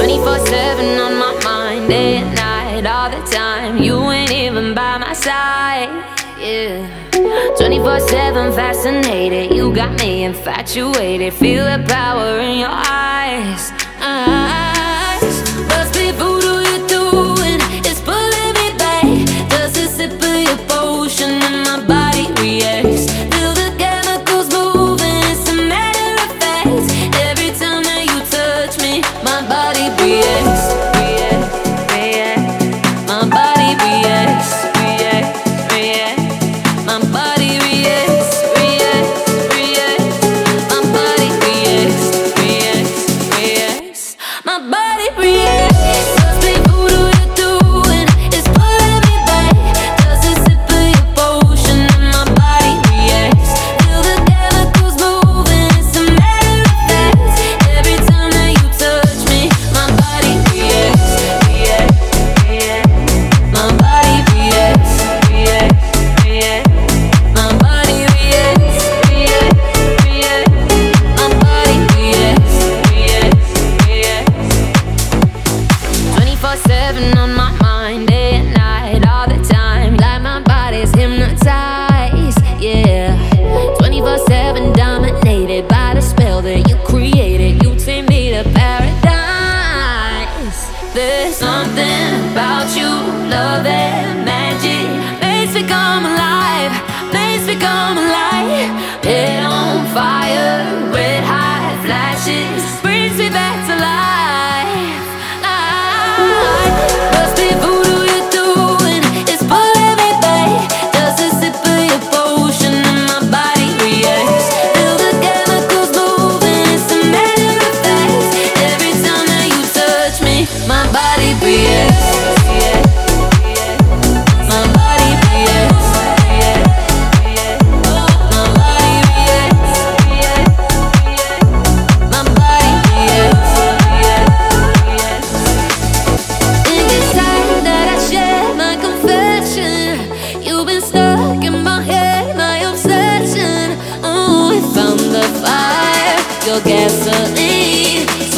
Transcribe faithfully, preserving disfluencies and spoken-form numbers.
twenty-four seven on my mind, day and night, all the time. You ain't even by my side, yeah. twenty-four seven fascinated, you got me infatuated. Feel the power in your eyes, eyes. Must be voodoo you're doing, it's pulling me back. Just a sip of your potion and my body reacts. Feel the chemicals moving, it's a matter of fact. Every time that you touch me, my body reacts, reacts, reacts. My body reacts, reacts, reacts. My body reacts, reacts, reacts. My body reacts, reacts, reacts. My body reacts. Must be voodoo you're doing, it's pulling me back. Just a sip of your potion and my body reacts. Feel the chemicals moving, it's a matter of fact. Every time that you touch me, my body reacts, reacts, reacts. My body reacts, reacts, reacts. My body reacts, reacts, reacts. My body reacts, reacts, reacts. twenty-four seven on my mind, day and night, all the time. Like my body's hypnotized, yeah. twenty-four seven dominated by the spell that you created. You take me to paradise. There's something about you, love that magic. Makes me come alive, makes me come alive. Head on fire, red hot flashes, brings me back to life, life. Must be voodoo you're doing, it's pulling me back. Just a sip of your potion and my body reacts. Feel the chemicals moving, it's a matter of fact. Every time that you touch me, my body reacts, reacts, reacts. My body reacts, reacts, reacts. My body reacts, reacts, reacts. My body reacts, reacts, reacts. Think it's time that I share my confession. You've been stuck in my head, my obsession. Oh, we found the fire, your gasoline.